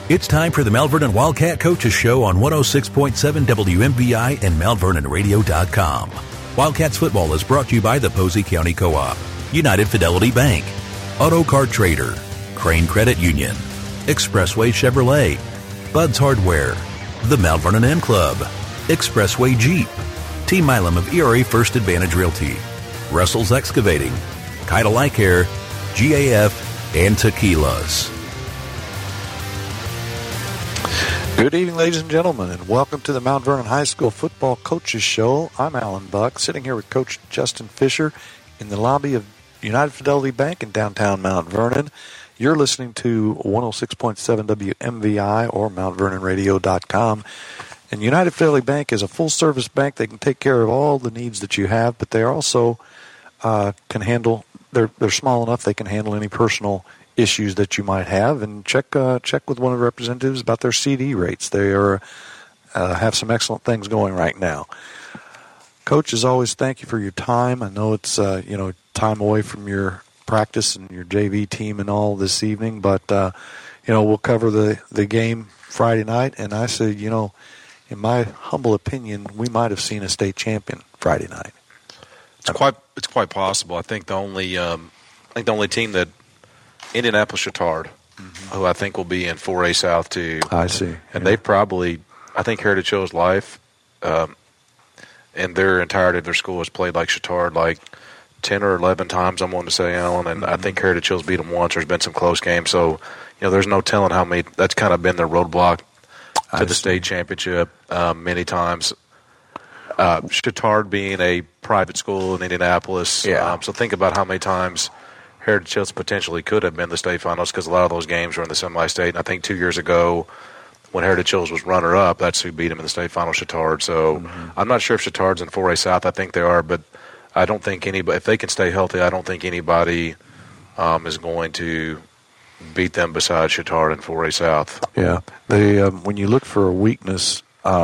It's time for the Mount Vernon Wildcat Coaches Show on 106.7 WMVI and MountVernonRadio.com. Wildcats football is brought to you by the Posey County Co-op, United Fidelity Bank, Auto Card Trader, Crane Credit Union, Expressway Chevrolet, Bud's Hardware, the Mount Vernon M Club, Expressway Jeep, T. Milam of ERA First Advantage Realty, Russell's Excavating, Keitel Eye Care, GAF, and Tequilas. Good evening, ladies and gentlemen, and welcome to the Mount Vernon High School Football Coaches Show. I'm Alan Buck, sitting here with Coach Justin Fisher in the lobby of United Fidelity Bank in downtown Mount Vernon. You're listening to 106.7 WMVI or MountVernonRadio.com. And United Fidelity Bank is a full-service bank. They can take care of all the needs that you have, but they also can handle. They're small enough they can handle any personal issues that you might have, and check with one of the representatives about their CD rates. They are have some excellent things going right now. Coach, as always, thank you for your time. I know it's time away from your practice and your JV team and all this evening, but we'll cover the game Friday night. And I say, in my humble opinion, we might have seen a state champion Friday night. It's quite possible. I think the only team that Indianapolis Chatard, who I think will be in 4A South too. I see. And they probably, I think Heritage Hills Life, in their entirety of their school has played like Chatard like 10 or 11 times, I'm wanting to say, Alan. And I think Heritage Hills beat them once. There's been some close games. So, there's no telling how many, that's kind of been their roadblock to the state championship many times. Chatard being a private school in Indianapolis. Yeah. So think about how many times Heritage Hills potentially could have been the state finals, because a lot of those games were in the semi-state. And I think 2 years ago, when Heritage Hills was runner-up, that's who beat them in the state final, Chatard. So I'm not sure if Chatard's in 4A South. I think they are, but I don't think anybody, if they can stay healthy, I don't think anybody is going to beat them besides Chatard in 4A South. Yeah. They when you look for a weakness,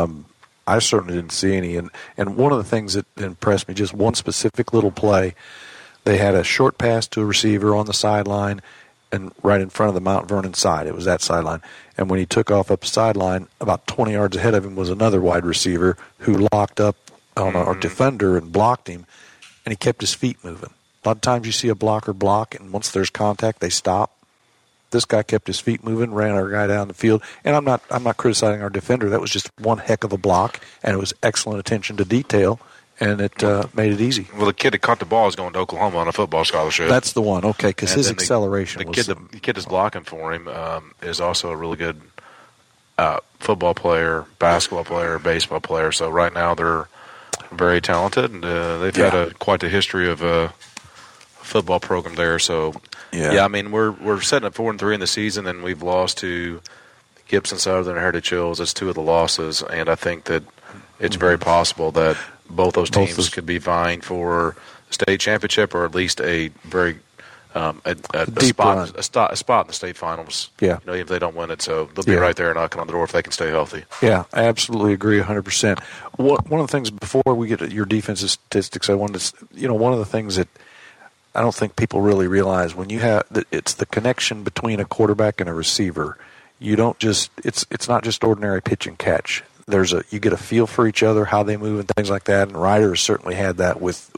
I certainly didn't see any. And one of the things that impressed me, just one specific little play, they had a short pass to a receiver on the sideline and right in front of the Mount Vernon side. It was that sideline. And when he took off up the sideline, about 20 yards ahead of him was another wide receiver who locked up on a defender and blocked him, and he kept his feet moving. A lot of times you see a blocker block, and once there's contact, they stop. This guy kept his feet moving, ran our guy down the field. And I'm not criticizing our defender. That was just one heck of a block, and it was excellent attention to detail. And it made it easy. Well, the kid that caught the ball is going to Oklahoma on a football scholarship. That's the one, okay, because his acceleration the kid that's blocking for him is also a really good football player, basketball player, baseball player. So right now they're very talented, and they've had quite a history of a football program there. So, I mean, we're sitting at 4-3 in the season, and we've lost to Gibson Southern and Heritage Hills. That's two of the losses, and I think that it's very possible that both those teams could be vying for a state championship, or at least a very a spot in the state finals. Yeah, if they don't win it, so they'll be right there knocking on the door if they can stay healthy. Yeah, I absolutely agree 100%. One of the things before we get to your defensive statistics, I wanted to, one of the things that I don't think people really realize when you have it's the connection between a quarterback and a receiver. You don't just it's not just ordinary pitch and catch. You get a feel for each other, how they move and things like that. And Ryder has certainly had that with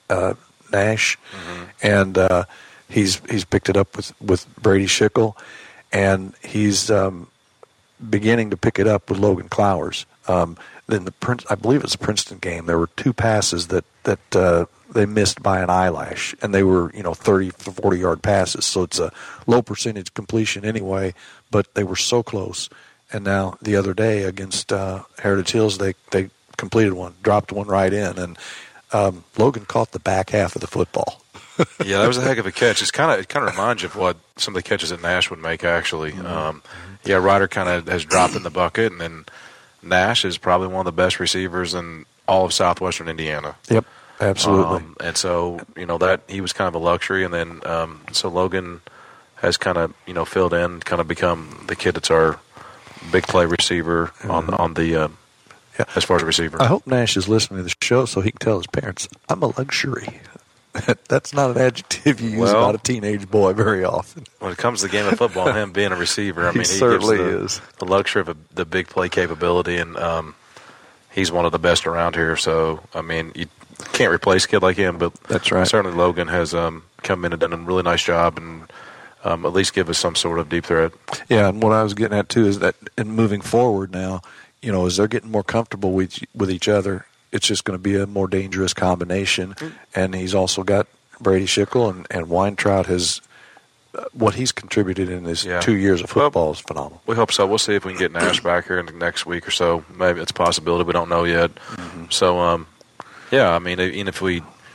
Nash, and he's picked it up with Brady Schickel, and he's beginning to pick it up with Logan Clowers. Then I believe it was the Princeton game. There were two passes that they missed by an eyelash, and they were 30 to 40 yard passes. So it's a low percentage completion anyway, but they were so close. And now the other day against Heritage Hills, they completed one, dropped one right in, and Logan caught the back half of the football. Yeah, that was a heck of a catch. It kind of reminds you of what some of the catches that Nash would make, actually. Ryder kind of has dropped in the bucket, and then Nash is probably one of the best receivers in all of southwestern Indiana. Yep, absolutely. And so, that he was kind of a luxury, and then so Logan has kind of, filled in, kind of become the kid that's our big play receiver on the as far as a receiver. I hope Nash is listening to the show so he can tell his parents, I'm a luxury. That's not an adjective you use about a teenage boy very often. When it comes to the game of football, him being a receiver, I mean, he certainly gives the luxury of the big play capability, and he's one of the best around here. So, I mean, you can't replace a kid like him, but that's right. Certainly Logan has come in and done a really nice job and at least give us some sort of deep threat. Yeah, and what I was getting at, too, is that in moving forward now, as they're getting more comfortable with each other, it's just going to be a more dangerous combination. And he's also got Brady Schickel and Weintraub. What he's contributed in his 2 years of football is phenomenal. We hope so. We'll see if we can get Nash back here in the next week or so. Maybe it's a possibility. We don't know yet. Mm-hmm. So, I mean, even if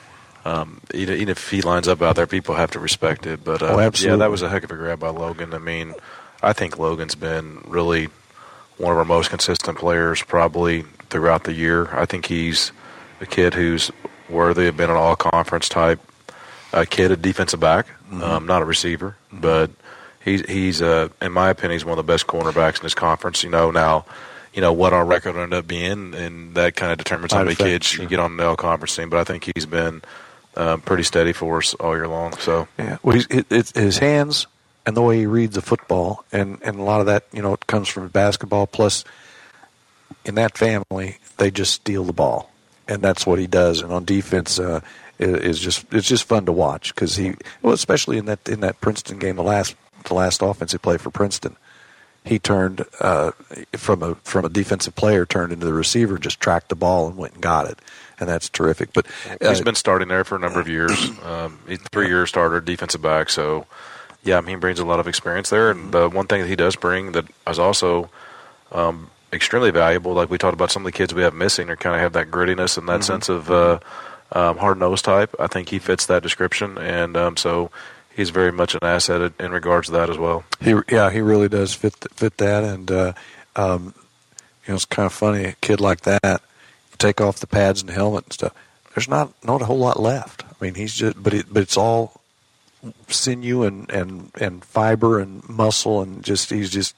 he lines up out there, people have to respect it. But, absolutely. That was a heck of a grab by Logan. I mean, I think Logan's been really one of our most consistent players probably throughout the year. I think he's a kid who's worthy of being an all-conference type kid, a defensive back, not a receiver. Mm-hmm. But he's in my opinion, he's one of the best cornerbacks in this conference. Now, what our record will end up being, and that kind of determines how many kids you get on the all-conference team. But I think he's been pretty steady for us all year long. So well, it's his hands and the way he reads the football, and a lot of that, it comes from basketball. Plus, in that family, they just steal the ball, and that's what he does. And on defense, it's just fun to watch because especially in that Princeton game, the last offense he played for Princeton, he turned from a defensive player turned into the receiver, just tracked the ball and went and got it, and that's terrific. But he's been starting there for a number of years. He's a 3-year starter, defensive back. So, he brings a lot of experience there. And the one thing that he does bring that is also extremely valuable, like we talked about, some of the kids we have missing, or kind of have that grittiness and that sense of hard-nosed type. I think he fits that description, and so he's very much an asset in regards to that as well. He really does fit that, and it's kind of funny, a kid like that, you take off the pads and the helmet and stuff, there's not a whole lot left. I mean, but it's all sinew and fiber and muscle, and he's tough.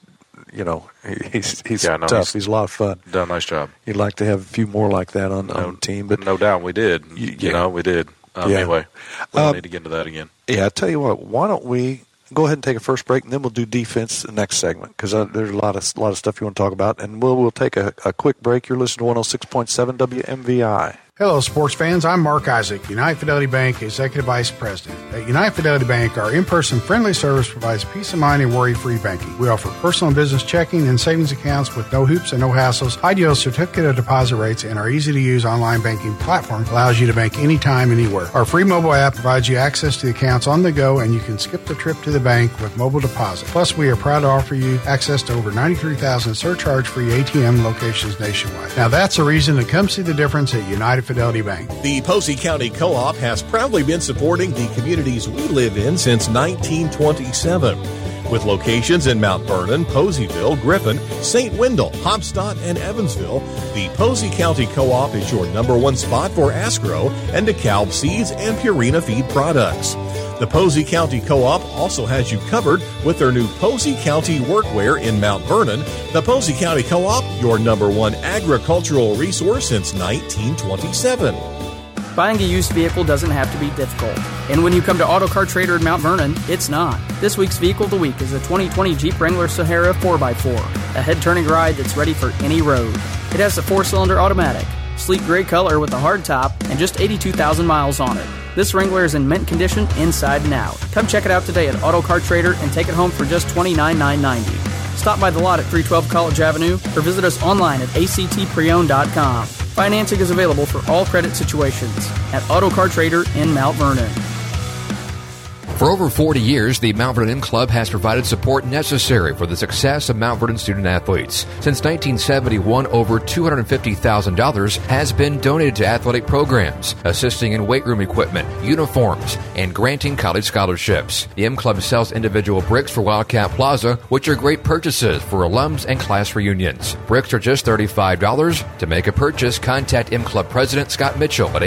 He's a lot of fun. Done a nice job. You'd like to have a few more like that on the team, but no doubt we did. We did. Anyway, we don't need to get into that again. Yeah, I tell you what. Why don't we go ahead and take a first break, and then we'll do defense the next segment, because there's a lot of stuff you want to talk about, and we'll take a quick break. You're listening to 106.7 WMVI. Hello, sports fans. I'm Mark Isaac, United Fidelity Bank Executive Vice President. At United Fidelity Bank, our in-person friendly service provides peace of mind and worry-free banking. We offer personal and business checking and savings accounts with no hoops and no hassles, high-yield certificate of deposit rates, and our easy-to-use online banking platform allows you to bank anytime, anywhere. Our free mobile app provides you access to the accounts on the go, and you can skip the trip to the bank with mobile deposit. Plus, we are proud to offer you access to over 93,000 surcharge-free ATM locations nationwide. Now, that's a reason to come see the difference at United Fidelity Bank. The Posey County Co-op has proudly been supporting the communities we live in since 1927. With locations in Mount Vernon, Poseyville, Griffin, St. Wendell, Hopstadt, and Evansville, the Posey County Co-op is your #1 spot for Asgrow and DeKalb seeds and Purina feed products. The Posey County Co-op also has you covered with their new Posey County Workwear in Mount Vernon. The Posey County Co-op, your #1 agricultural resource since 1927. Buying a used vehicle doesn't have to be difficult. And when you come to Auto Car Trader in Mount Vernon, it's not. This week's Vehicle of the Week is a 2020 Jeep Wrangler Sahara 4x4, a head-turning ride that's ready for any road. It has a 4-cylinder automatic, sleek gray color with a hard top, and just 82,000 miles on it. This Wrangler is in mint condition inside and out. Come check it out today at Auto Car Trader and take it home for just $29,990. Stop by the lot at 312 College Avenue or visit us online at actpreowned.com. Financing is available for all credit situations at Auto Car Trader in Mount Vernon. For over 40 years, the Mount Vernon Club has provided support necessary for the success of Mount Vernon student-athletes. Since 1971, over $250,000 has been donated to athletic programs, assisting in weight room equipment, uniforms, and granting college scholarships. The M Club sells individual bricks for Wildcat Plaza, which are great purchases for alums and class reunions. Bricks are just $35. To make a purchase, contact M Club President Scott Mitchell at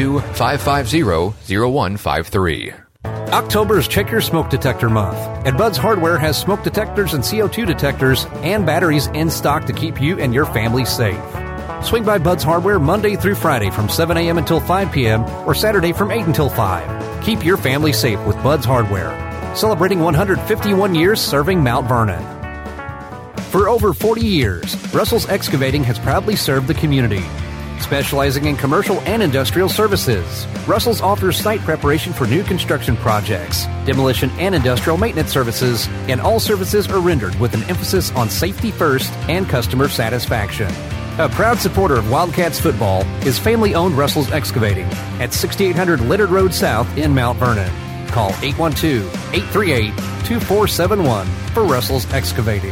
812-550-0153. October is Check Your Smoke Detector Month, and Bud's Hardware has smoke detectors and CO2 detectors and batteries in stock to keep you and your family safe. Swing by Bud's Hardware Monday through Friday from 7 a.m. until 5 p.m. or Saturday from 8 until 5. Keep your family safe with Bud's Hardware. Celebrating 151 years serving Mount Vernon. For over 40 years, Russell's Excavating has proudly served the community. Specializing in commercial and industrial services, Russell's offers site preparation for new construction projects, demolition and industrial maintenance services, and all services are rendered with an emphasis on safety first and customer satisfaction. A proud supporter of Wildcats football is family-owned Russell's Excavating at 6800 Leonard Road South in Mount Vernon. Call 812-838-2471 for Russell's Excavating.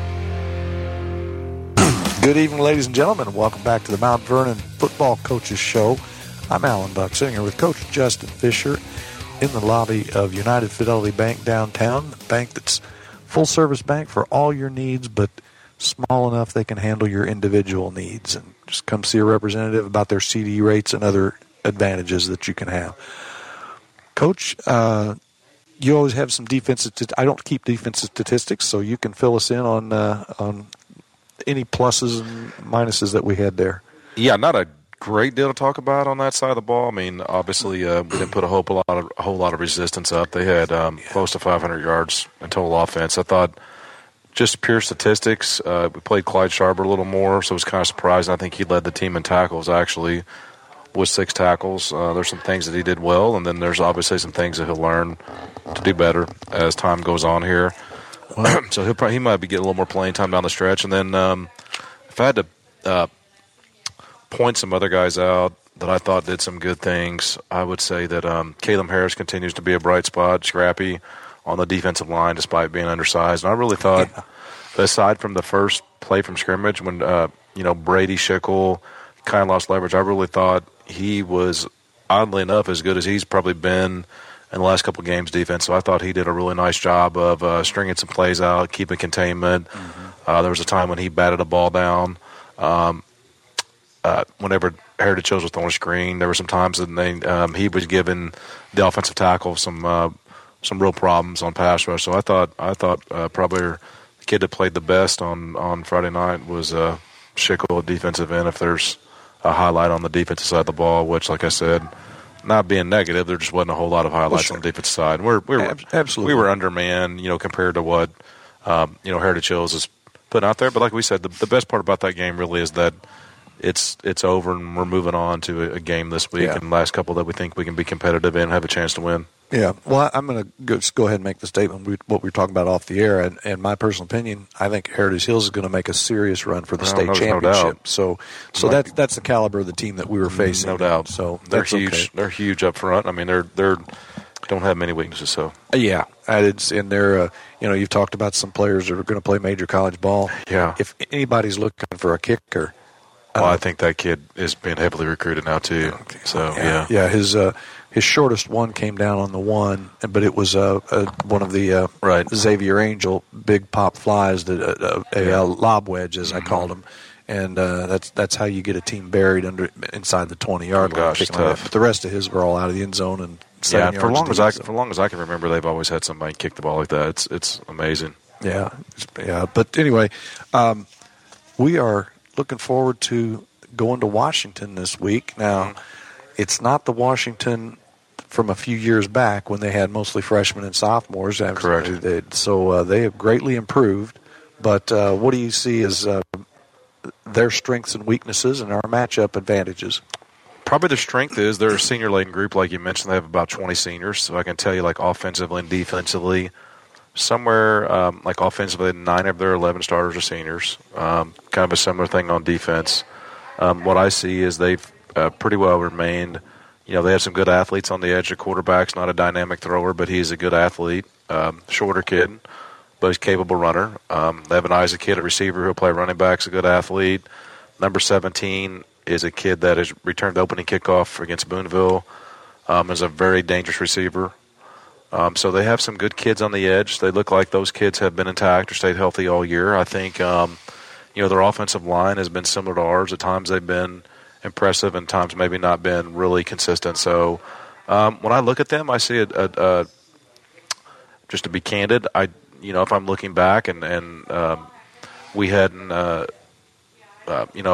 Good evening, ladies and gentlemen. Welcome back to the Mount Vernon Football Coaches Show. I'm Alan Buck, sitting here with Coach Justin Fisher in the lobby of United Fidelity Bank downtown, a bank that's full-service bank for all your needs, but small enough they can handle your individual needs. And just come see a representative about their CD rates and other advantages that you can have. Coach, you always have some defensive. I don't keep defensive statistics, so you can fill us in on any pluses and minuses that we had there. Yeah, not a great deal to talk about on that side of the ball. I mean, obviously, we didn't put a whole lot of resistance up. They had close to 500 yards in total offense. I thought just pure statistics. We played Clyde Sharber a little more, so it was kind of surprising. I think he led the team in tackles, actually, with 6 tackles. There's some things that he did well, and then there's obviously some things that he'll learn to do better as time goes on here. So he might be getting a little more playing time down the stretch. And then if I had to point some other guys out that I thought did some good things, I would say that Caleb Harris continues to be a bright spot, scrappy on the defensive line despite being undersized. And I really thought, aside from the first play from scrimmage when Brady Schickel kind of lost leverage, I really thought he was, oddly enough, as good as he's probably been in the last couple of games defense. So I thought he did a really nice job of stringing some plays out, keeping containment. Mm-hmm. There was a time when he batted a ball down. Whenever Heritage Hills was throwing a screen, there were some times that he was giving the offensive tackle some real problems on pass rush. So I thought probably the kid that played the best on Friday night was Schickel at defensive end. If there's a highlight on the defensive side of the ball, which, like I said, not being negative, there just wasn't a whole lot of highlights on the defensive side. We were undermanned, compared to what Heritage Hills is putting out there. But like we said, the best part about that game really is that it's over and we're moving on to a game this week and the last couple that we think we can be competitive in and have a chance to win. Yeah, well, I'm going to go ahead and make the statement what we were talking about off the air. And my personal opinion, I think Heritage Hills is going to make a serious run for the state championship. So that's the caliber of the team that we were facing. No doubt. So they're that's huge. Okay. They're huge up front. I mean, they don't have many weaknesses. So yeah, and they're you've talked about some players that are going to play major college ball. Yeah. If anybody's looking for a kicker. Well, I think that kid is being heavily recruited now too. Okay. So yeah. His shortest one came down on the one, but it was one of the Xavier Angel big pop flies, a lob wedge, as I called them, and that's how you get a team buried inside the 20-yard line. Gosh, it's tough. But the rest of his were all out of the end zone and 7 yards. For long as I can remember, they've always had somebody kick the ball like that. It's amazing. Yeah. But anyway, we are looking forward to going to Washington this week. Now, it's not the Washington from a few years back when they had mostly freshmen and sophomores. Correct. So they have greatly improved. But what do you see as their strengths and weaknesses and our matchup advantages? Probably the strength is they're a senior-laden group. Like you mentioned, they have about 20 seniors. So I can tell you, like, offensively and defensively, somewhere like offensively, 9 of their 11 starters are seniors. Kind of a similar thing on defense. What I see is they've pretty well remained. They have some good athletes on the edge. The quarterback's not a dynamic thrower, but he's a good athlete. Shorter kid, but he's a capable runner. They have an Isaac kid, a receiver who'll play running back's a good athlete. Number 17 is a kid that has returned the opening kickoff against Boonville. Is a very dangerous receiver. So they have some good kids on the edge. They look like those kids have been intact or stayed healthy all year. I think, their offensive line has been similar to ours. At times they've been impressive and times maybe not been really consistent. So when I look at them, I see just to be candid, if I'm looking back and we hadn't,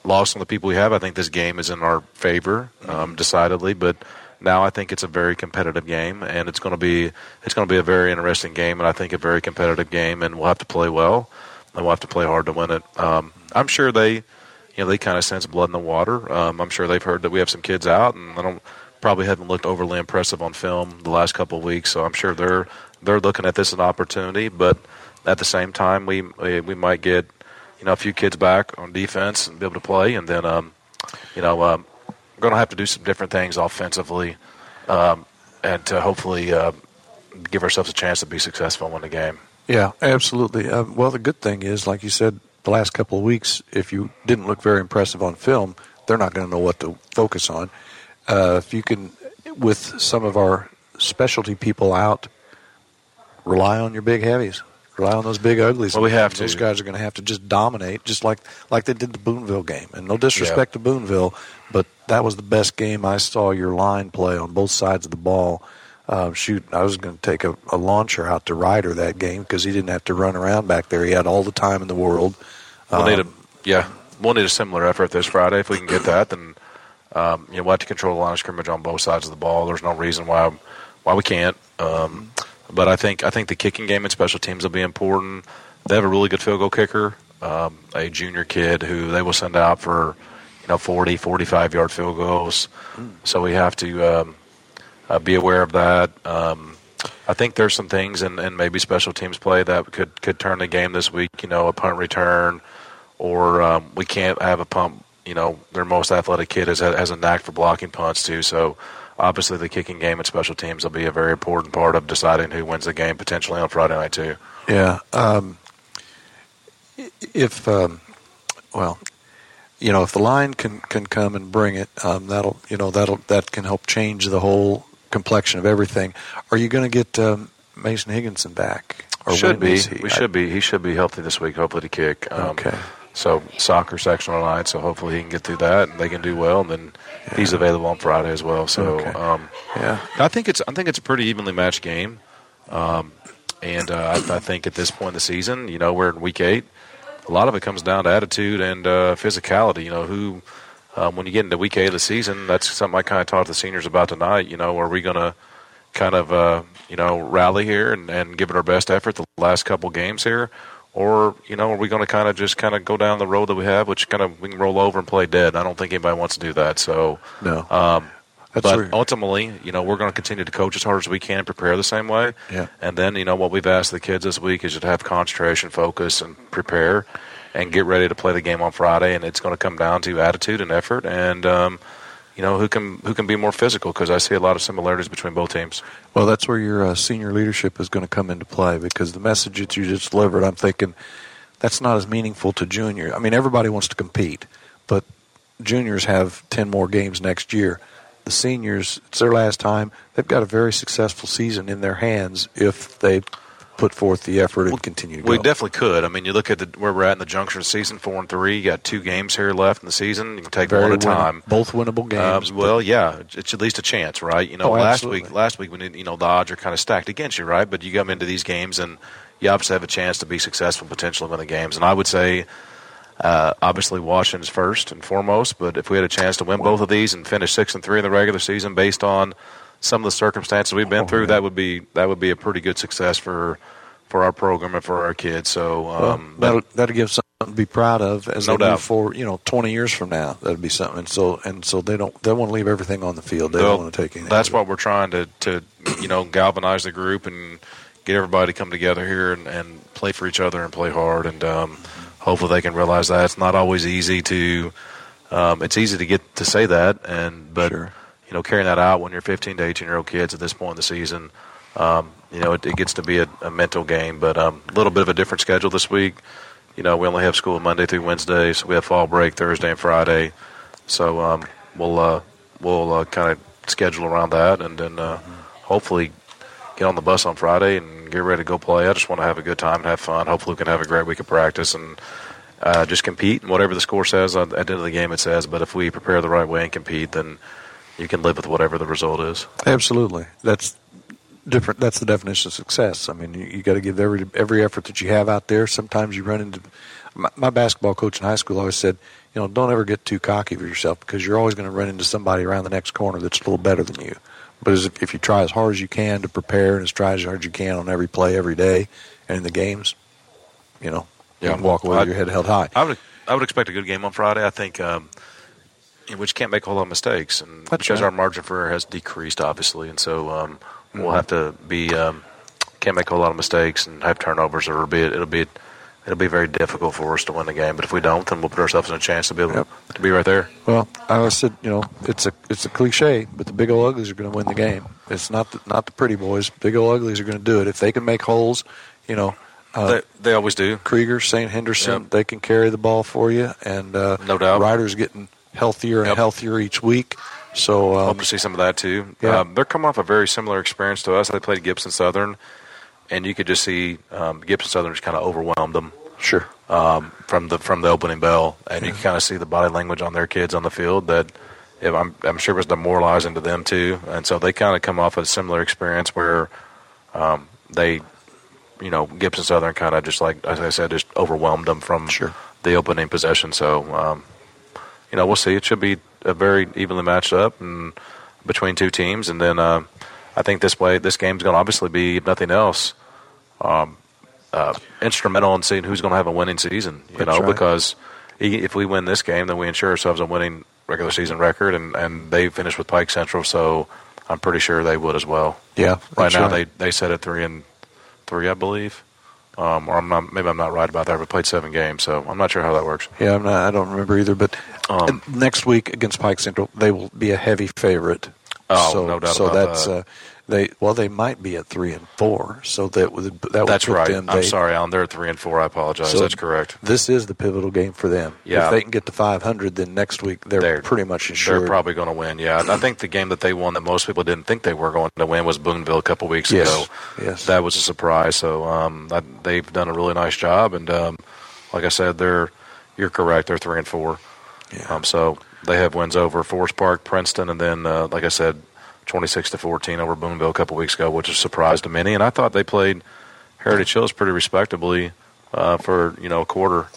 lost on the people we have. I think this game is in our favor, decidedly. But now I think it's a very competitive game, and it's going to be a very interesting game, and I think a very competitive game. And we'll have to play well, and we'll have to play hard to win it. I'm sure they kind of sense blood in the water. I'm sure they've heard that we have some kids out, and probably haven't looked overly impressive on film the last couple of weeks. So I'm sure they're looking at this as an opportunity, but at the same time, we might get a few kids back on defense and be able to play, and then we're going to have to do some different things offensively, and to hopefully give ourselves a chance to be successful and win the game. Yeah, absolutely. Well, the good thing is, like you said, the last couple of weeks, if you didn't look very impressive on film, they're not going to know what to focus on. If you can, with some of our specialty people out, rely on your big heavies. Rely on those big uglies. Well, we have to. Those guys are going to have to just dominate, just like they did the Boonville game. And no disrespect to Boonville, but that was the best game I saw your line play on both sides of the ball. I was going to take a launcher out to Ryder that game because he didn't have to run around back there. He had all the time in the world. We'll need a similar effort this Friday. If we can get that, then we'll have to control the line of scrimmage on both sides of the ball. There's no reason why we can't. But I think the kicking game and special teams will be important. They have a really good field goal kicker, a junior kid who they will send out for 40, 45-yard field goals. So we have to be aware of that. I think there's some things in maybe special teams play that could turn the game this week. A punt return, or we can't have a punt. Their most athletic kid has a knack for blocking punts too. So obviously the kicking game and special teams will be a very important part of deciding who wins the game potentially on Friday night too. Yeah. If the line can come and bring it, that can help change the whole complexion of everything. Are you going to get Mason Higginson back? Or should be. He should be healthy this week, hopefully to kick. Okay. So soccer sectional tonight, so hopefully he can get through that and they can do well, and then he's available on Friday as well. So I think it's a pretty evenly matched game, and I think at this point in the season, we're in week 8. A lot of it comes down to attitude and physicality. When you get into week 8 of the season, that's something I kind of talked to the seniors about tonight. Are we going to kind of rally here and give it our best effort the last couple games here? Or, are we going to kind of go down the road that we have, which we can roll over and play dead? I don't think anybody wants to do that. So, no. But ultimately, we're going to continue to coach as hard as we can, prepare the same way. Yeah. And then, what we've asked the kids this week is to have concentration, focus, and prepare, and get ready to play the game on Friday. And it's going to come down to attitude and effort, and who can be more physical, because I see a lot of similarities between both teams. Well, that's where your senior leadership is going to come into play, because the message that you just delivered, I'm thinking that's not as meaningful to junior. I mean, everybody wants to compete, but juniors have 10 more games next year. The seniors, it's their last time. They've got a very successful season in their hands if they put forth the effort and continue to go. We definitely could. I mean, you look at where we're at in the juncture of the season, 4-3. You got 2 games here left in the season. You can take one at a time. Both winnable games. It's at least a chance, right? Last week when the odds are kind of stacked against you, right? But you come into these games and you obviously have a chance to be successful, potentially win the games. And I would say, obviously, Washington's first and foremost. But if we had a chance to win both of these and finish 6-3 in the regular season, based on some of the circumstances we've been through, that would be a pretty good success for our program and for our kids. So that'll give something to be proud of as they move forward. 20 years from now, that'd be something. And so they want to leave everything on the field. They don't want to take anything. That's what we're trying to galvanize the group and get everybody to come together here and play for each other and play hard. And hopefully they can realize that it's not always easy to. It's easy to get to say that, but sure. Carrying that out when you're 15 to 18-year-old kids at this point in the season, it gets to be a mental game. But a little bit of a different schedule this week. We only have school Monday through Wednesday, so we have fall break Thursday and Friday. So we'll kind of schedule around that, and then hopefully get on the bus on Friday and get ready to go play. I just want to have a good time and have fun. Hopefully we can have a great week of practice and just compete. And whatever the score says at the end of the game, it says. But if we prepare the right way and compete, then you can live with whatever the result is. Absolutely. That's different. That's the definition of success. I mean, you got to give every effort that you have out there. Sometimes you run into my basketball coach in high school always said, don't ever get too cocky for yourself because you're always going to run into somebody around the next corner that's a little better than you. But if you try as hard as you can to prepare and try as hard as you can on every play every day and in the games, you can walk away with your head held high. I would expect a good game on Friday. I think we just can't make a whole lot of mistakes, and because our margin for error has decreased, obviously, and so we'll have to be can't make a whole lot of mistakes and have turnovers, or it'll be very difficult for us to win the game. But if we don't, then we'll put ourselves in a chance to be able to be right there. Well, I always said, it's a cliche, but the big old uglies are going to win the game. It's not the pretty boys. Big old uglies are going to do it if they can make holes. They always do. Krieger, St. Henderson, they can carry the ball for you, and no doubt, Ryder's getting healthier and healthier each week. So hope to see some of that too. Yeah. They're coming off a very similar experience to us. They played Gibson Southern, and you could just see Gibson Southern just kind of overwhelmed them. Sure. From the opening bell, and you can kind of see the body language on their kids on the field that I'm sure it was demoralizing to them too. And so they kind of come off a similar experience where they, Gibson Southern kind of just like, as I said, just overwhelmed them from the opening possession. So, we'll see. It should be a very evenly matched up and between two teams. And then I think this game's going to obviously be, if nothing else, instrumental in seeing who's going to have a winning season, because if we win this game, then we ensure ourselves a winning regular season record, and they finished with Pike Central, so I'm pretty sure they would as well. Yeah. Right now they set at 3-3, I believe. Or maybe I'm not right about that. We played 7 games, so I'm not sure how that works. Yeah, I don't remember either, but next week against Pike Central, they will be a heavy favorite. No doubt about that. They might be at 3-4, so that would that's right. Them. I'm sorry, Alan. They're at 3-4. I apologize. So that's correct. This is the pivotal game for them. Yeah. If they can get to 500, then next week they're pretty much insured. They're probably going to win. Yeah, I think the game that they won that most people didn't think they were going to win was Boonville a couple weeks ago. Yes, that was a surprise. So they've done a really nice job, and like I said, you're correct. They're 3-4. Yeah. So they have wins over Forest Park, Princeton, and then like I said, 26-14 over Boonville a couple weeks ago, which is a surprise to many. And I thought they played Heritage Hills pretty respectably for a quarter.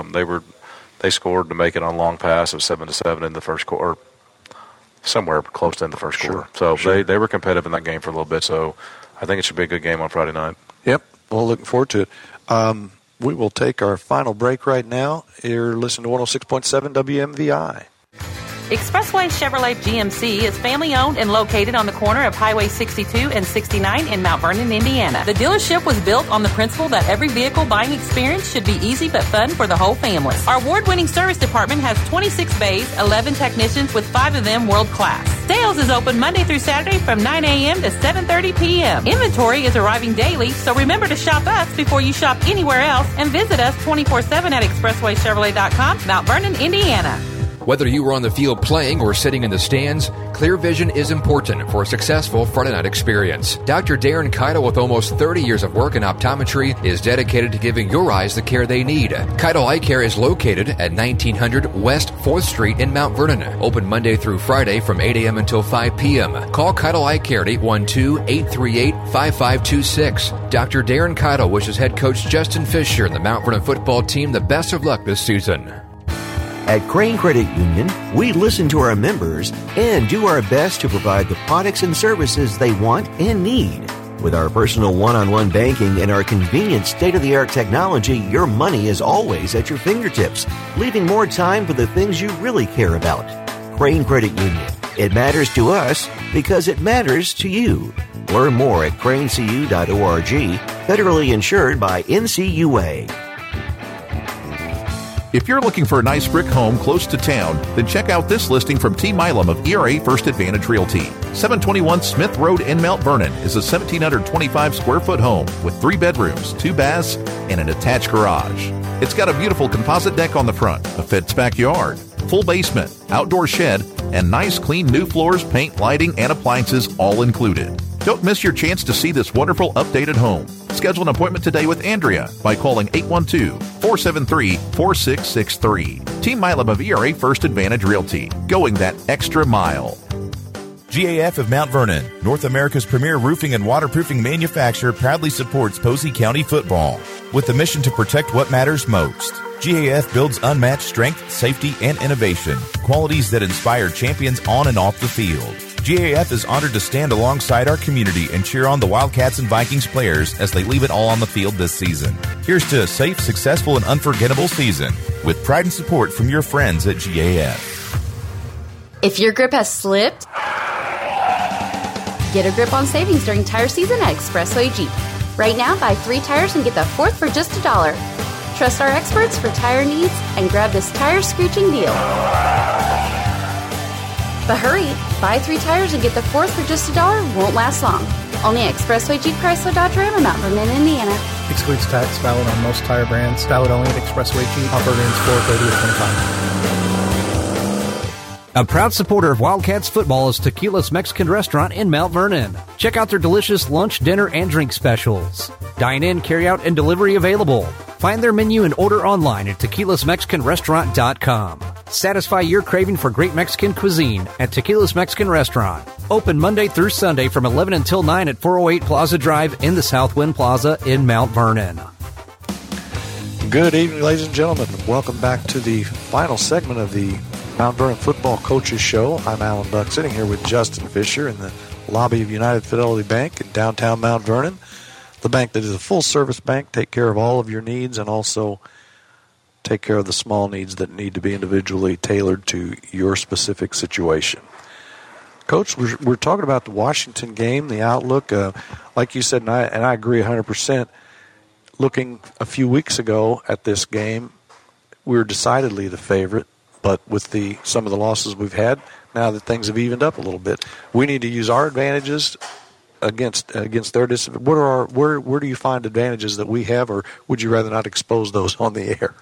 They scored to make it on a long pass of 7-7 in the first quarter, somewhere close to in the first quarter. So they were competitive in that game for a little bit. So I think it should be a good game on Friday night. Yep. Well, looking forward to it. We will take our final break right now. You're listening to 106.7 WMVI. Expressway Chevrolet GMC is family-owned and located on the corner of Highway 62 and 69 in Mount Vernon, Indiana. The dealership was built on the principle that every vehicle buying experience should be easy but fun for the whole family. Our award-winning service department has 26 bays, 11 technicians, with 5 of them world-class. Sales is open Monday through Saturday from 9 a.m. to 7:30 p.m. Inventory is arriving daily, so remember to shop us before you shop anywhere else and visit us 24/7 at expresswaychevrolet.com, Mount Vernon, Indiana. Whether you are on the field playing or sitting in the stands, clear vision is important for a successful Friday night experience. Dr. Darren Keitel, with almost 30 years of work in optometry, is dedicated to giving your eyes the care they need. Keitel Eye Care is located at 1900 West 4th Street in Mount Vernon. Open Monday through Friday from 8 a.m. until 5 p.m. Call Keitel Eye Care at 812-838-5526. Dr. Darren Keitel wishes head coach Justin Fisher and the Mount Vernon football team the best of luck this season. At Crane Credit Union, we listen to our members and do our best to provide the products and services they want and need. With our personal one-on-one banking and our convenient state-of-the-art technology, your money is always at your fingertips, leaving more time for the things you really care about. Crane Credit Union. It matters to us because it matters to you. Learn more at cranecu.org, federally insured by NCUA. If you're looking for a nice brick home close to town, then check out this listing from T. Milam of ERA First Advantage Realty. 721 Smith Road in Mount Vernon is a 1,725 square foot home with 3 bedrooms, 2 baths, and an attached garage. It's got a beautiful composite deck on the front, a fenced backyard, full basement, outdoor shed, and nice clean new floors, paint, lighting, and appliances all included. Don't miss your chance to see this wonderful updated home. Schedule an appointment today with Andrea by calling 812-473-4663. Team Milam of ERA First Advantage Realty, going that extra mile. GAF of Mount Vernon, North America's premier roofing and waterproofing manufacturer, proudly supports Posey County football with the mission to protect what matters most. GAF builds unmatched strength, safety, and innovation, qualities that inspire champions on and off the field. GAF is honored to stand alongside our community and cheer on the Wildcats and Vikings players as they leave it all on the field this season. Here's to a safe, successful, and unforgettable season with pride and support from your friends at GAF. If your grip has slipped, get a grip on savings during tire season at Expressway Jeep. Right now, buy 3 tires and get the 4th for just $1. Trust our experts for tire needs and grab this tire screeching deal. But hurry, buy 3 tires and get the 4th for just $1 won't last long. Only at Expressway Jeep Chrysler Dodge Ram in Mount Vernon, Indiana. Excludes tax, valid on most tire brands. Valid only at Expressway Jeep. Offer ends 4/30/25. A proud supporter of Wildcats football is Tequila's Mexican Restaurant in Mount Vernon. Check out their delicious lunch, dinner, and drink specials. Dine in, carry out, and delivery available. Find their menu and order online at tequilasmexicanrestaurant.com. Satisfy your craving for great Mexican cuisine at Tequila's Mexican Restaurant. Open Monday through Sunday from 11 until 9 at 408 Plaza Drive in the Southwind Plaza in Mount Vernon. Good evening, ladies and gentlemen. Welcome back to the final segment of the Mount Vernon Football Coaches Show. I'm Alan Buck, sitting here with Justin Fisher in the lobby of United Fidelity Bank in downtown Mount Vernon. The bank that is a full-service bank, take care of all of your needs and also take care of the small needs that need to be individually tailored to your specific situation. Coach, we're talking about the Washington game, the outlook. Like you said, and I agree 100%, looking a few weeks ago at this game, we were decidedly the favorite. But with some of the losses we've had, now that things have evened up a little bit, we need to use our advantages against their disadvantages. Where do you find advantages that we have, or would you rather not expose those on the air?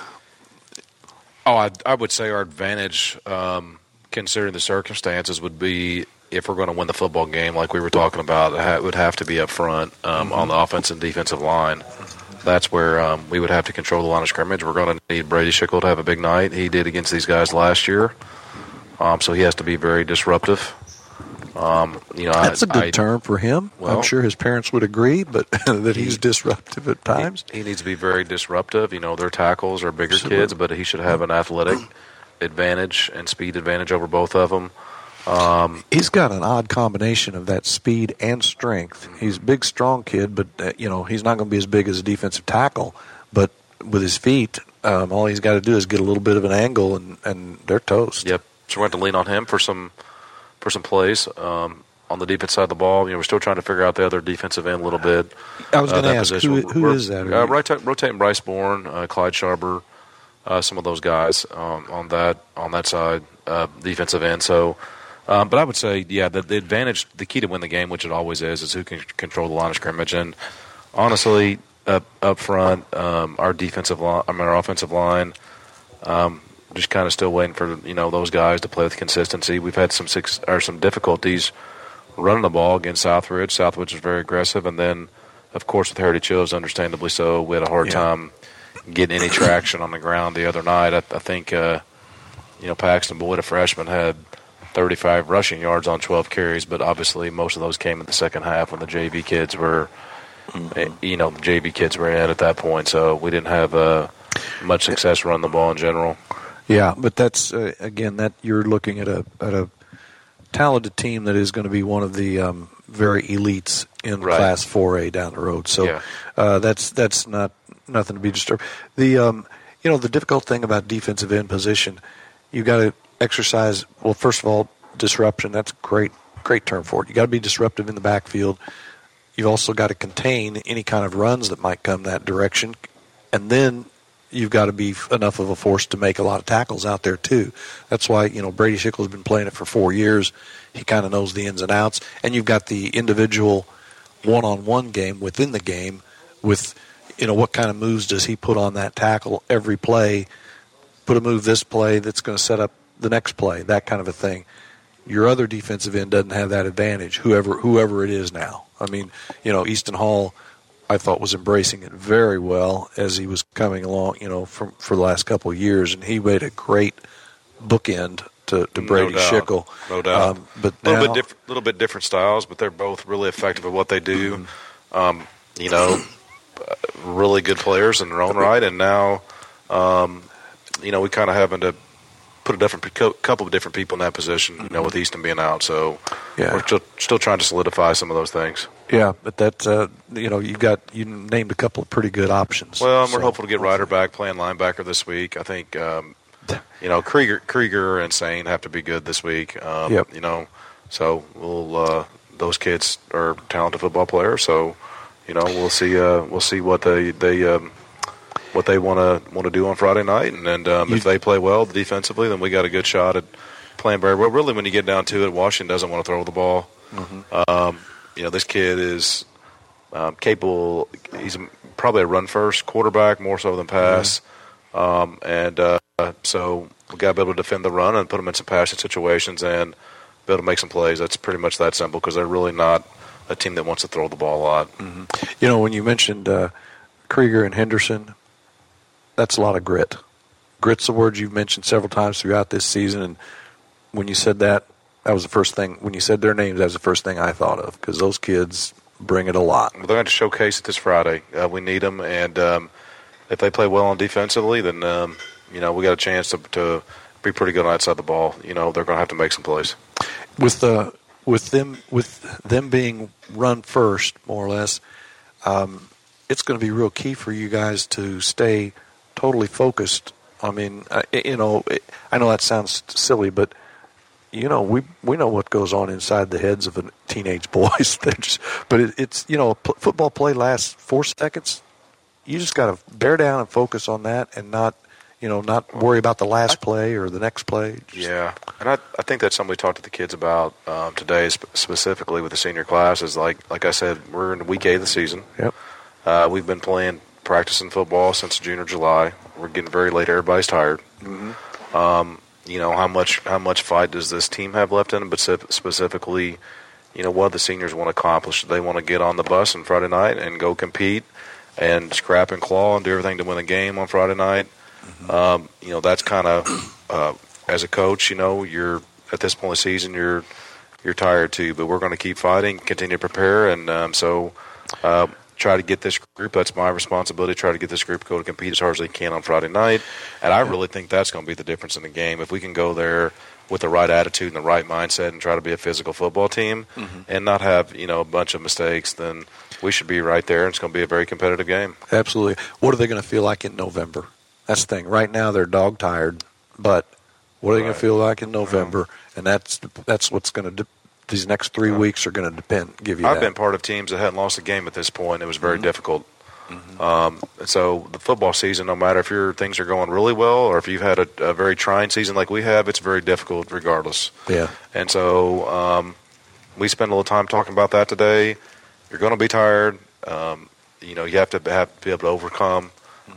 Oh, I would say our advantage, considering the circumstances, would be if we're going to win the football game, like we were talking about, it would have to be up front on the offensive and defensive line. That's where we would have to control the line of scrimmage. We're going to need Brady Schickel to have a big night. He did against these guys last year, so he has to be very disruptive. That's a good term for him. Well, I'm sure his parents would agree, but that he's disruptive at times. He needs to be very disruptive. Their tackles are bigger kids, but he should have an athletic advantage and speed advantage over both of them. He's got an odd combination of that speed and strength. He's a big, strong kid, but he's not going to be as big as a defensive tackle. But with his feet, all he's got to do is get a little bit of an angle, and they're toast. Yep. So we're going to lean on him for some plays on the defense side of the ball. We're still trying to figure out the other defensive end a little bit. I was going to ask, who is that? Rotating Bryce Bourne, Clyde Sharber, some of those guys on that side, defensive end. So. But I would say, the advantage, the key to win the game, which it always is who can control the line of scrimmage. And honestly, up front, our offensive line, just kind of still waiting for those guys to play with consistency. We've had some difficulties running the ball against Southridge. Southridge is very aggressive, and then, of course, with Heritage Hills, understandably so, we had a hard time getting any traction on the ground the other night. I think Paxton Boyd, a freshman, had 35 rushing yards on 12 carries, but obviously most of those came in the second half when the JV kids were, in at that point. So we didn't have much success running the ball in general. Yeah, but that's again that you're looking at a talented team that is going to be one of the very elites in Class 4A down the road. So that's not nothing to be disturbed. The the difficult thing about defensive end position, you got to exercise, well, first of all, disruption. That's a great term for it. You got to be disruptive in the backfield. You've also got to contain any kind of runs that might come that direction. And then you've got to be enough of a force to make a lot of tackles out there, too. That's why, Brady Schickel has been playing it for 4 years. He kind of knows the ins and outs. And you've got the individual one-on-one game within the game with, what kind of moves does he put on that tackle every play, put a move this play that's going to set up the next play, that kind of a thing. Your other defensive end doesn't have that advantage, whoever it is now. I mean, Easton Hall, I thought, was embracing it very well as he was coming along, for the last couple of years, and he made a great bookend to Brady Schickel. No doubt. But a little bit different styles, but they're both really effective at what they do. Really good players in their own right, and now we kind of having to put a couple of different people in that position, with Easton being out. So we're still trying to solidify some of those things. Yeah, but that's you named a couple of pretty good options. Well, and we're hopeful to get Ryder back playing linebacker this week. I think Krieger and Sane have to be good this week. So we'll those kids are talented football players. So we'll see what they want to do on Friday night, and if they play well defensively, then we got a good shot at playing very well. Really, when you get down to it, Washington doesn't want to throw the ball. This kid is capable. He's probably a run-first quarterback, more so than pass. So we got to be able to defend the run and put them in some passing situations and be able to make some plays. That's pretty much that simple because they're really not a team that wants to throw the ball a lot. When you mentioned Krieger and Henderson, that's a lot of grit. Grit's a word you've mentioned several times throughout this season, and when you said that was the first thing. When you said their names, that was the first thing I thought of because those kids bring it a lot. Well, they're going to showcase it this Friday. We need them, and if they play well on defensively, then we got a chance to be pretty good outside the ball. They're going to have to make some plays. With them being run first, more or less, it's going to be real key for you guys to stay totally focused. I mean, I know that sounds silly, but we know what goes on inside the heads of teenage boys. It's football play lasts 4 seconds. You just got to bear down and focus on that, and not worry about the last play or the next play. Yeah, and I think that's something we talked to the kids about today, specifically with the senior class. Is like I said, we're in week 8 of the season. Yep. We've been practicing football since June or July. We're getting very late. Everybody's tired. How much fight does this team have left in them? But specifically, what the seniors want to accomplish. They want to get on the bus on Friday night and go compete and scrap and claw and do everything to win a game on Friday night. That's kind of as a coach, you're at this point of the season, you're tired too. But we're going to keep fighting, continue to prepare, and try to get this group. That's my responsibility. Try to get this group to go to compete as hard as they can on Friday night. And I really think that's going to be the difference in the game. If we can go there with the right attitude and the right mindset and try to be a physical football team and not have a bunch of mistakes, then we should be right there. And it's going to be a very competitive game. Absolutely. What are they going to feel like in November? That's the thing. Right now they're dog tired, but what are they going to feel like in November? And that's what's going to these next 3 weeks are going to give you I've been part of teams that hadn't lost a game at this point. It was very difficult. So the football season, no matter if your things are going really well or if you've had a very trying season like we have, it's very difficult regardless. Yeah. And so we spent a little time talking about that today. You're going to be tired. You have to be able to overcome.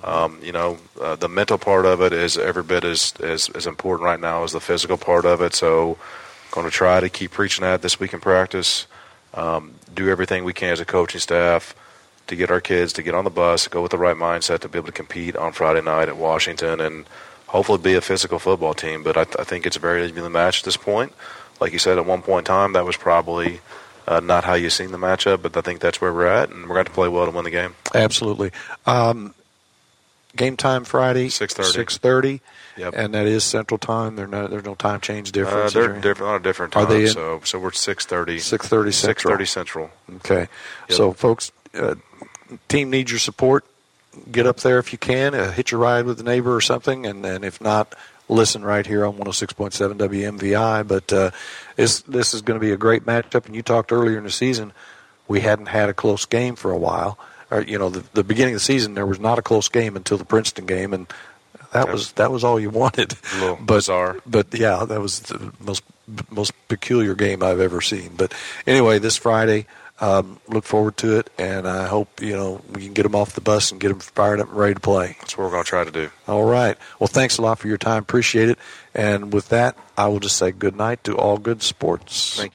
The mental part of it is every bit as important right now as the physical part of it. So going to try to keep preaching that this week in practice, do everything we can as a coaching staff to get our kids to get on the bus, go with the right mindset to be able to compete on Friday night at Washington and hopefully be a physical football team. But I think it's a very even match at this point. Like you said, at one point in time, that was probably not how you seen the matchup, but I think that's where we're at, and we're going to play well to win the game. Absolutely. Game time Friday, 6:30. Yep. And that is Central Time. There's no time change difference. They're different on a different time. Are they so we're 6:30. 6:30 Central. 6:30 Central. Okay. Yep. So, folks, team needs your support. Get up there if you can. Hitch a ride with a neighbor or something, and if not, listen right here on 106.7 WMVI. But this is going to be a great matchup. And you talked earlier in the season, we hadn't had a close game for a while. Or, the beginning of the season, there was not a close game until the Princeton game, and that was all you wanted. A little bizarre. But yeah, that was the most peculiar game I've ever seen. But anyway, this Friday, look forward to it, and I hope we can get them off the bus and get them fired up and ready to play. That's what we're going to try to do. All right. Well, thanks a lot for your time. Appreciate it. And with that, I will just say good night to All Good Sports. Thank you.